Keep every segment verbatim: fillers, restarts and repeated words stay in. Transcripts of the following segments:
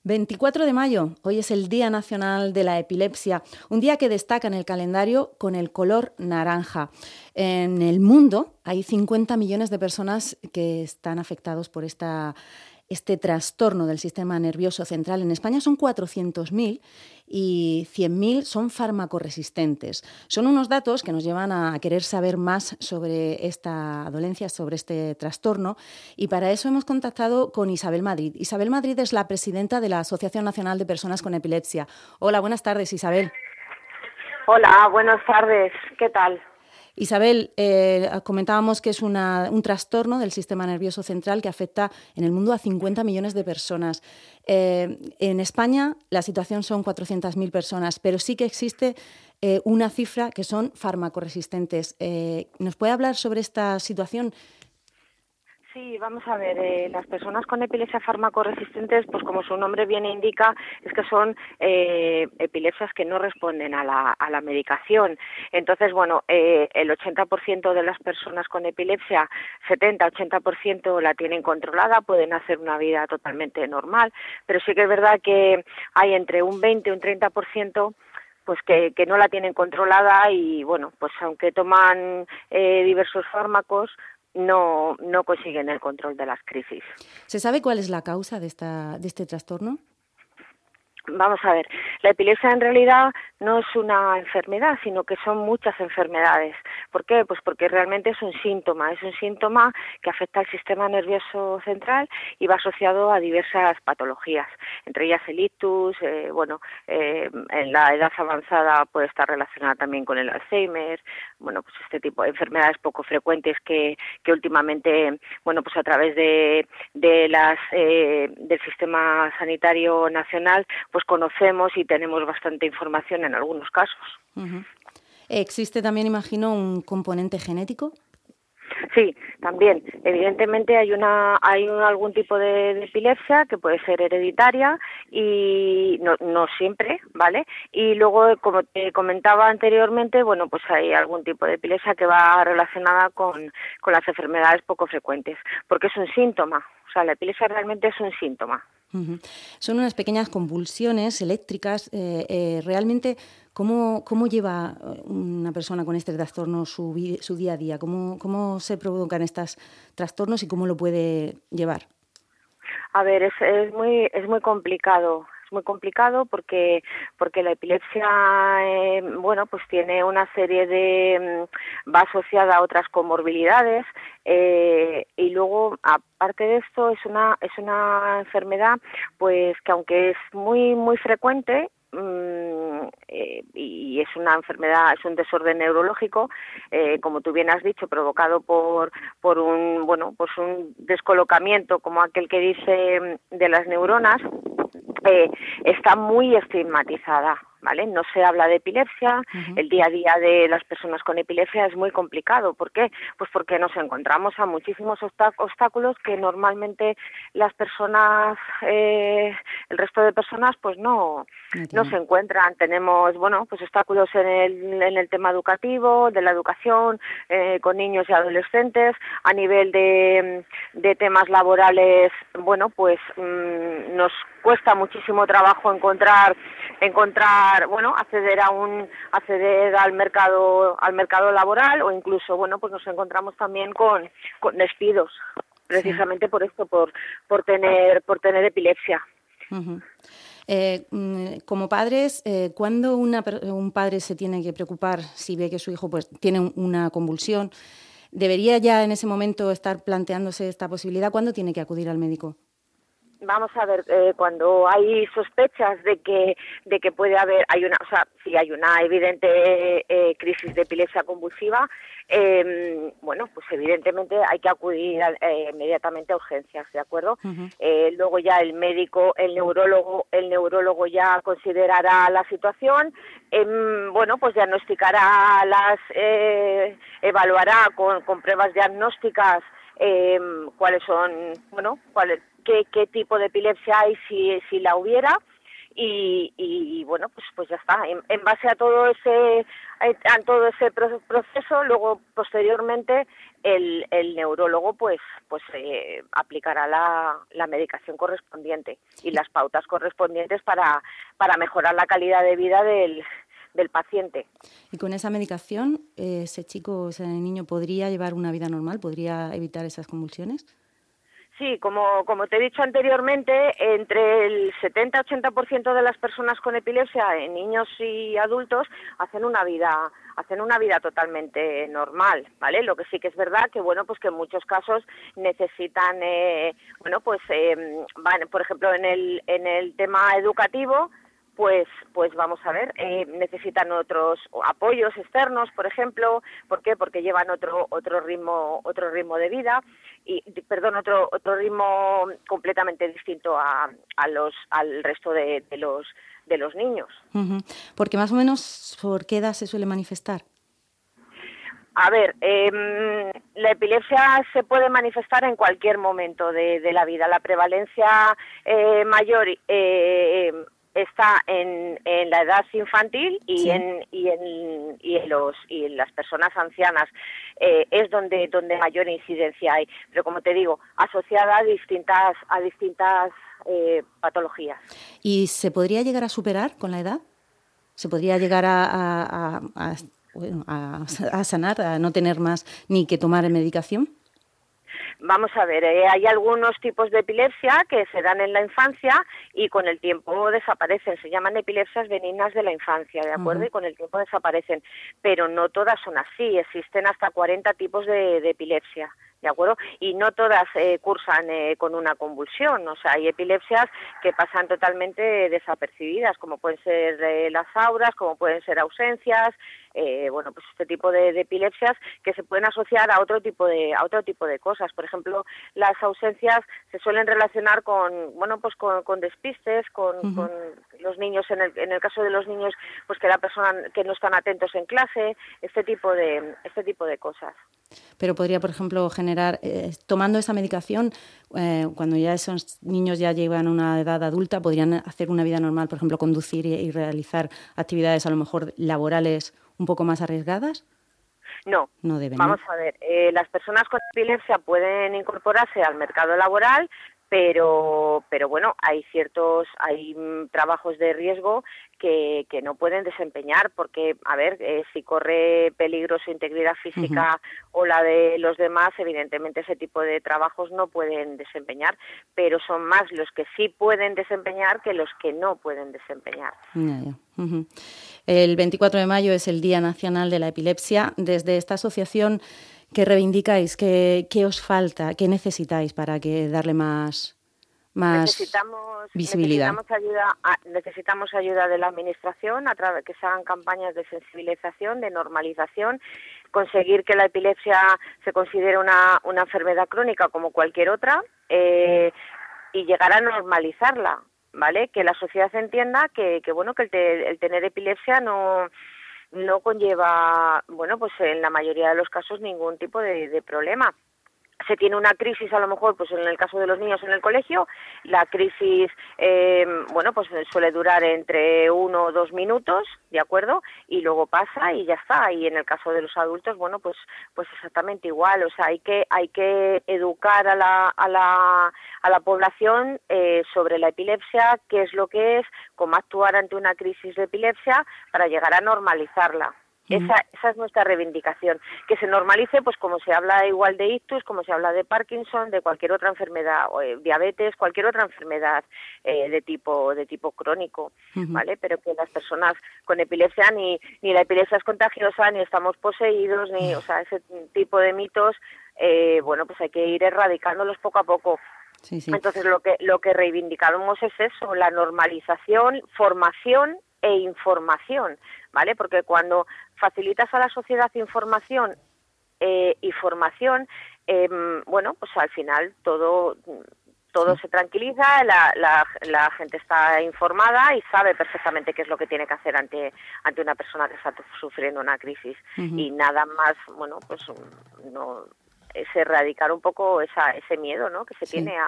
veinticuatro de mayo, hoy es el Día Nacional de la Epilepsia, un día que destaca en el calendario con el color naranja. En el mundo hay cincuenta millones de personas que están afectados por esta, este trastorno del sistema nervioso central. En España son cuatrocientos mil y cien mil son farmacoresistentes. Son unos datos que nos llevan a querer saber más sobre esta dolencia, sobre este trastorno, y para eso hemos contactado con Isabel Madrid. Isabel Madrid es la presidenta de la Asociación Nacional de Personas con Epilepsia. Hola, buenas tardes, Isabel. Hola, buenas tardes. ¿Qué tal? Isabel, eh, comentábamos que es una, un trastorno del sistema nervioso central que afecta en el mundo a cincuenta millones de personas. Eh, en España la situación son cuatrocientas mil personas, pero sí que existe eh, una cifra que son farmacoresistentes. Eh, ¿Nos puede hablar sobre esta situación? Sí, vamos a ver, eh, las personas con epilepsia farmacoresistentes, pues como su nombre bien indica, es que son eh, epilepsias que no responden a la, a la medicación. Entonces, bueno, eh, el ochenta por ciento de las personas con epilepsia, setenta a ochenta por ciento la tienen controlada, pueden hacer una vida totalmente normal, pero sí que es verdad que hay entre un veinte y un treinta por ciento pues que, que no la tienen controlada y, bueno, pues aunque toman eh, diversos fármacos, no no consiguen el control de las crisis. ¿Se sabe cuál es la causa de esta de este trastorno? Vamos a ver, la epilepsia en realidad no es una enfermedad, sino que son muchas enfermedades. ¿Por qué? Pues porque realmente es un síntoma, es un síntoma que afecta al sistema nervioso central y va asociado a diversas patologías, entre ellas el ictus, eh, bueno, eh, en la edad avanzada puede estar relacionada también con el Alzheimer, bueno, pues este tipo de enfermedades poco frecuentes que, que últimamente, bueno, pues a través de, de las eh, del sistema sanitario nacional pues conocemos y tenemos bastante información en algunos casos. Uh-huh. ¿Existe también, imagino, un componente genético? Sí, también. Evidentemente hay una hay un, algún tipo de, de epilepsia que puede ser hereditaria y no, no siempre, ¿vale? Y luego, como te comentaba anteriormente, bueno, pues hay algún tipo de epilepsia que va relacionada con, con las enfermedades poco frecuentes, porque es un síntoma. O sea, la epilepsia realmente es un síntoma. Uh-huh. Son unas pequeñas convulsiones eléctricas. Eh, eh, realmente, ¿cómo, ¿cómo lleva una persona con este trastorno su, vi- su día a día? ¿Cómo, ¿Cómo se provocan estos trastornos y cómo lo puede llevar? A ver, es, es muy es muy complicado. Es muy complicado porque porque la epilepsia, eh, bueno, pues tiene una serie de va asociada a otras comorbilidades eh, y luego aparte de esto es una es una enfermedad pues que aunque es muy muy frecuente mmm, eh, y es una enfermedad, es un desorden neurológico, eh, como tú bien has dicho, provocado por por un bueno pues un descolocamiento como aquel que dice de las neuronas. Eh, está muy estigmatizada, ¿vale? No se habla de epilepsia, uh-huh. El día a día de las personas con epilepsia es muy complicado. ¿Por qué? Pues porque nos encontramos a muchísimos obstáculos que normalmente las personas, eh, el resto de personas, pues no, no se encuentran. Tenemos, bueno, pues obstáculos en el, en el tema educativo, de la educación, eh, con niños y adolescentes, a nivel de, de temas laborales, bueno, pues mmm, nos cuesta muchísimo trabajo encontrar encontrar bueno acceder a un acceder al mercado al mercado laboral o incluso bueno pues nos encontramos también con, con despidos precisamente sí. por esto por por tener por tener epilepsia. Uh-huh. Eh, como padres, eh, ¿cuándo una, un padre se tiene que preocupar si ve que su hijo pues tiene una convulsión? ¿Debería ya en ese momento estar planteándose esta posibilidad? ¿Cuándo tiene que acudir al médico? Vamos a ver, eh, cuando hay sospechas de que de que puede haber, hay una, o sea, si hay una evidente eh, crisis de epilepsia convulsiva, eh, bueno, pues evidentemente hay que acudir eh, inmediatamente a urgencias, ¿de acuerdo? Uh-huh. Eh, luego ya el médico, el neurólogo, el neurólogo ya considerará la situación, eh, bueno, pues diagnosticará las, eh, evaluará con, con pruebas diagnósticas eh, cuáles son, bueno, cuáles Qué, qué tipo de epilepsia hay si, si la hubiera y, y, y bueno, pues pues ya está. En, en base a todo ese a todo ese proceso, luego posteriormente el, el neurólogo pues pues eh, aplicará la, la medicación correspondiente y las pautas correspondientes para para mejorar la calidad de vida del del paciente. Y con esa medicación, eh, ese chico, ese niño, ¿podría llevar una vida normal? ¿Podría evitar esas convulsiones? Sí, como, como te he dicho anteriormente, entre el setenta a ochenta por ciento de las personas con epilepsia, en niños y adultos, hacen una vida hacen una vida totalmente normal, ¿vale? Lo que sí que es verdad que, bueno, pues que en muchos casos necesitan, eh, bueno, pues, eh, van, por ejemplo, en el, en el tema educativo, pues pues vamos a ver, eh, necesitan otros apoyos externos, por ejemplo. ¿Por qué? Porque llevan otro otro ritmo otro ritmo de vida y perdón otro otro ritmo completamente distinto a, a los al resto de, de los de los niños. Uh-huh. Porque más o menos, ¿por qué edad se suele manifestar? A ver, eh, la epilepsia se puede manifestar en cualquier momento de, de la vida. La prevalencia eh, mayor eh, está en, en la edad infantil y, sí. en, y, en, y en los y en las personas ancianas eh, es donde donde mayor incidencia hay, pero como te digo, asociada a distintas a distintas eh, patologías. ¿Y se podría llegar a superar con la edad? ¿Se podría llegar a, a, a, a, bueno, a, a sanar, a no tener más ni que tomar medicación? Vamos a ver, eh, hay algunos tipos de epilepsia que se dan en la infancia y con el tiempo desaparecen. Se llaman epilepsias benignas de la infancia, ¿de acuerdo? Uh-huh. Y con el tiempo desaparecen. Pero no todas son así. Existen hasta cuarenta tipos de, de epilepsia, ¿de acuerdo? Y no todas eh, cursan eh, con una convulsión. O sea, hay epilepsias que pasan totalmente desapercibidas, como pueden ser eh, las auras, como pueden ser ausencias. Eh, bueno, pues este tipo de, de epilepsias que se pueden asociar a otro tipo de a otro tipo de cosas. Por ejemplo, las ausencias se suelen relacionar con, bueno, pues con, con despistes, con, uh-huh. con los niños, en el, en el caso de los niños, pues que la persona que no están atentos en clase, este tipo de este tipo de cosas. Pero podría, por ejemplo, generar, eh, tomando esa medicación, eh, cuando ya esos niños ya llegan a una edad adulta, podrían hacer una vida normal, por ejemplo, conducir y, y realizar actividades a lo mejor laborales un poco más arriesgadas. No, no deben, vamos ¿no? a ver, eh, las personas con epilepsia pueden incorporarse al mercado laboral, pero pero bueno, hay ciertos hay mm, trabajos de riesgo que, que no pueden desempeñar porque, a ver, eh, si corre peligro su integridad física uh-huh. o la de los demás, evidentemente ese tipo de trabajos no pueden desempeñar, pero son más los que sí pueden desempeñar que los que no pueden desempeñar. Ya, ya. Uh-huh. El veinticuatro de mayo es el Día Nacional de la Epilepsia. Desde esta asociación, ¿qué reivindicáis? ¿Qué, qué os falta? ¿Qué necesitáis para que darle más, más necesitamos, visibilidad? Necesitamos ayuda, necesitamos ayuda de la Administración a través que se hagan campañas de sensibilización, de normalización, conseguir que la epilepsia se considere una, una enfermedad crónica como cualquier otra eh, y llegar a normalizarla, ¿vale? Que la sociedad entienda que, que bueno, que el, te, el tener epilepsia no no conlleva, bueno, pues en la mayoría de los casos ningún tipo de, de problema. Se tiene una crisis, a lo mejor, pues en el caso de los niños en el colegio, la crisis, eh, bueno, pues suele durar entre uno o dos minutos, ¿de acuerdo? Y luego pasa y ya está. Y en el caso de los adultos, bueno, pues pues exactamente igual. O sea, hay que hay que educar a la a la a la población eh, sobre la epilepsia, qué es lo que es, cómo actuar ante una crisis de epilepsia para llegar a normalizarla. Esa, esa es nuestra reivindicación, que se normalice, pues como se habla igual de ictus, como se habla de Parkinson, de cualquier otra enfermedad, o, eh, diabetes, cualquier otra enfermedad eh, de tipo de tipo crónico, uh-huh. ¿vale? Pero que las personas con epilepsia ni ni la epilepsia es contagiosa, ni estamos poseídos, ni, o sea, ese tipo de mitos, eh, bueno, pues hay que ir erradicándolos poco a poco. Sí, sí. Entonces lo que lo que reivindicamos es eso, la normalización, formación e información, ¿vale? Porque cuando facilitas a la sociedad información eh, y formación, eh, bueno, pues al final todo todo sí. se tranquiliza, la, la, la gente está informada y sabe perfectamente qué es lo que tiene que hacer ante ante una persona que está sufriendo una crisis. Uh-huh. Y nada más, bueno, pues no es erradicar un poco esa, ese miedo, ¿no? Que se sí. tiene a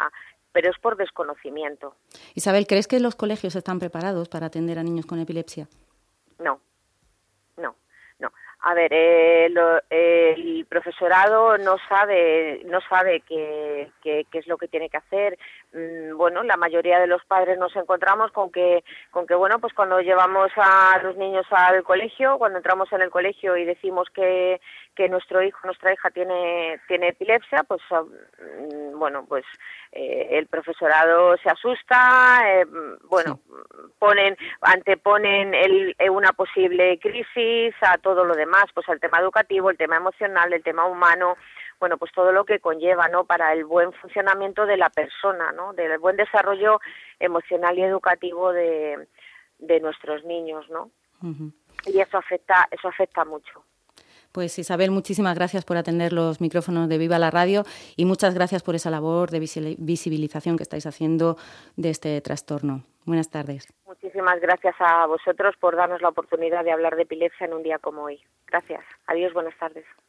pero es por desconocimiento. Isabel, ¿crees que los colegios están preparados para atender a niños con epilepsia? No, no, no. A ver, eh, lo, eh, el profesorado no sabe, no sabe qué, qué, qué es lo que tiene que hacer. Mm, bueno, la mayoría de los padres nos encontramos con que, con que bueno, pues cuando llevamos a los niños al colegio, cuando entramos en el colegio y decimos que, que nuestro hijo, nuestra hija tiene, tiene epilepsia, pues mm, bueno, pues eh, el profesorado se asusta, eh, bueno, sí. ponen, anteponen el, una posible crisis a todo lo demás, pues al tema educativo, el tema emocional, el tema humano, bueno, pues todo lo que conlleva, ¿no?, para el buen funcionamiento de la persona, ¿no?, del buen desarrollo emocional y educativo de, de nuestros niños, ¿no? Uh-huh. Y eso afecta, eso afecta mucho. Pues Isabel, muchísimas gracias por atender los micrófonos de Viva la Radio y muchas gracias por esa labor de visibilización que estáis haciendo de este trastorno. Buenas tardes. Muchísimas gracias a vosotros por darnos la oportunidad de hablar de epilepsia en un día como hoy. Gracias. Adiós, buenas tardes.